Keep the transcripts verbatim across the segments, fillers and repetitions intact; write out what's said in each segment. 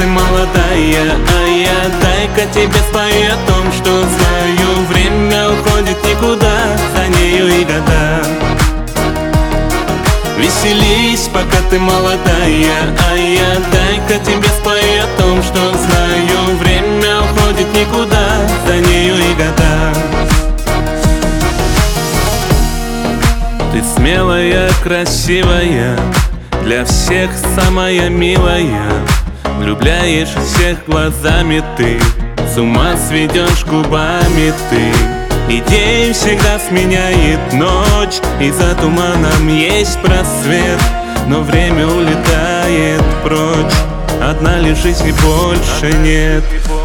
ты молодая, а я дай-ка тебе спою о том, что знаю. Время уходит никуда, за нею и года. Веселись, пока ты молодая, а я дай-ка тебе спою о том, что знаю. Время уходит никуда, за нею и года. Ты смелая, красивая, для всех самая милая. Влюбляешь всех глазами ты, с ума сведешь губами ты. И день всегда сменяет ночь, и за туманом есть просвет. Но время улетает прочь, одна лишь жизнь и больше нет.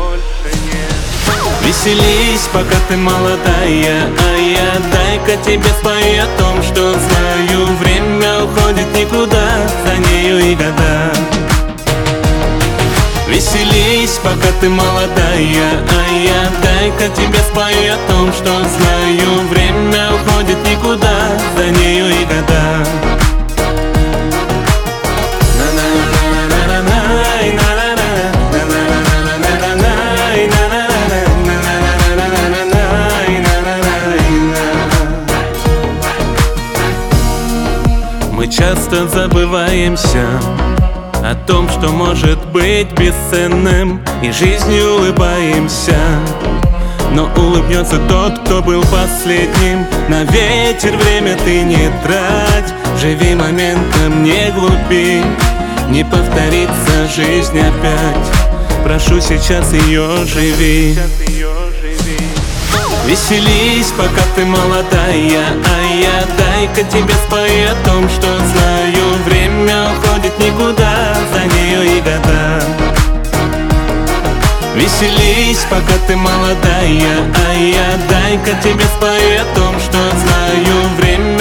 Веселись, пока ты молодая, а я дай-ка тебе спою о том, что знаю. Время уходит никуда, за нею и года. Веселись, пока ты молодая, а я дай-ка тебе спою о том, что знаю. Время уходит никуда, за нею и года. Мы часто забываемся о том, что может быть бесценным, и жизнью улыбаемся. Но улыбнется тот, кто был последним. На ветер время ты не трать, живи моментом, не глупи. Не повторится жизнь опять, прошу, сейчас ее живи. Веселись, пока ты молодая, а я дай-ка тебе спою о том, что знаю. Время уходит никуда, за нею и года. Веселись, пока ты молодая, а я дай-ка тебе спою о том, что знаю. Время